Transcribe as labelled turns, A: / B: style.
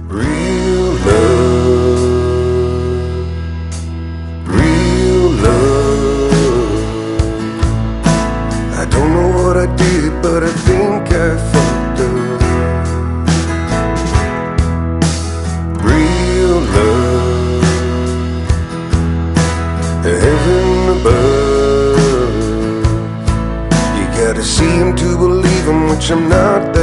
A: Real love, real love. I don't know what I did, but I think I fucked up. Real love, heaven above. You gotta see him to believe him, which I'm not